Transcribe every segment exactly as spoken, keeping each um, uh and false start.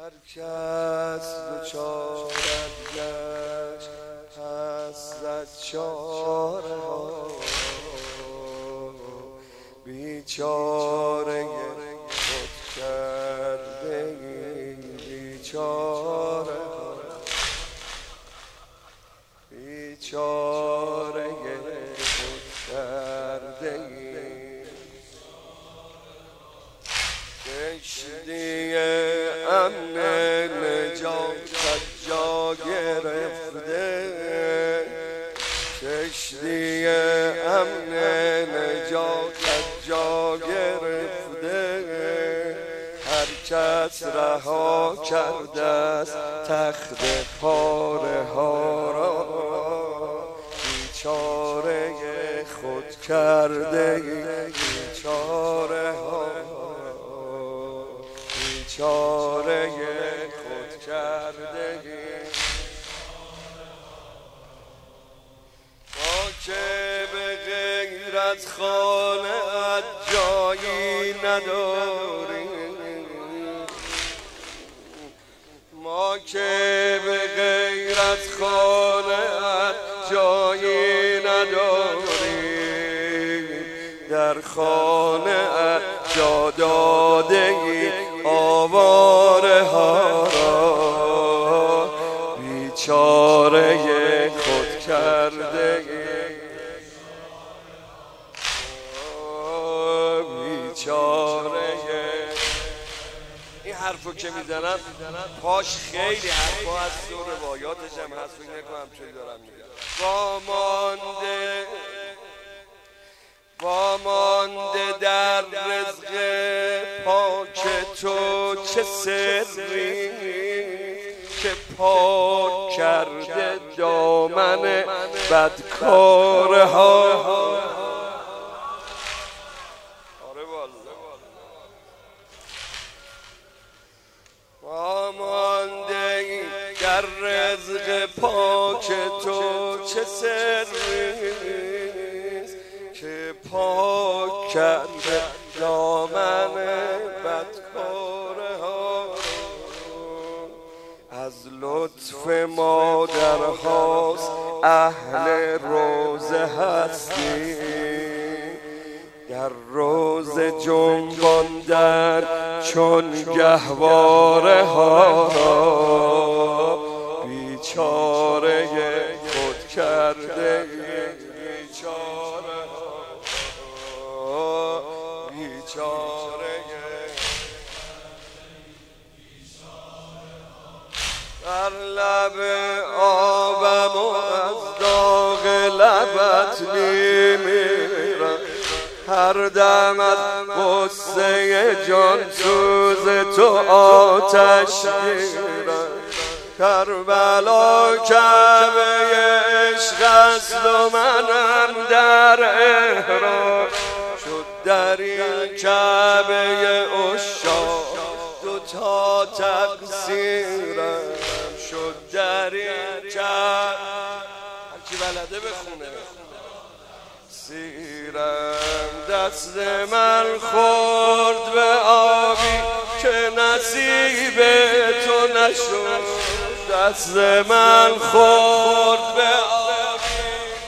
هر کس دچارت گشت پس زد چاره ها، بیچاره خود کرده بیچاره ها، بیچاره خود کرده کشتی امن نجاتت جا گرفته، کشتی امن نجاتت جا گرفته، هر کس رها کرده است تخت پاره ها را، بیچاره خود کرده بیچاره ها، بیچاره خود کرده. ما که به غیرت خانه‌ات جایی نداریم، ما که به غیرت خانه‌ات جایی نداریم، در خانه‌ات جا داده ای آواره ها را، بیچاره خود کرده بیچاره. این حرفو که میزنم پاش خیلی حرفا از دور روایاتش هم هست، فکر نکنم چون دارم میگم. وامانده وامانده در رزق پاک تو چه سری که پاک کرده دامن بدکارها. آره والله. وامانده در رزق پاک تو چه سری که پاک کرده دامن بدکاره ها، از لطف مادر هاست اهل روزه هستی، در روزه جنباندن چون گهواره ها را، بیچاره خود کرده بیچاره بیچاره. در لب آبم و از داغ لبت میمیرم، هر دم از غصه جان سوز تو آتش گیرم، کربلا کعبه عشق است و منم در احرام، شد در این کعبه عشاق دوتا تقصیرم، شد در این کعبه هرکی بلده بخونه سیرم، دست من خورد به آبی که نصیب تو نشد، دست من خورد به آبی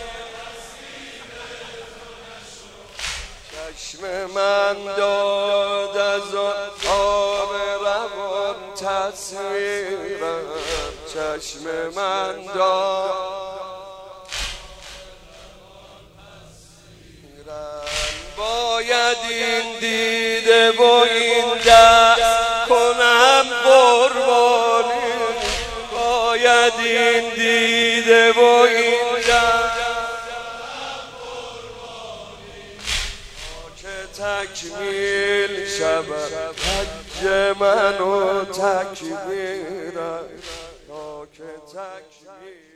چشم من داد از آب روان تصویرم، چشم من داد باید این دیده و این دست کنم قربانی، باید این دیده و این دست که تکمیل شود حج من و تکبیرم، تا که تکمیل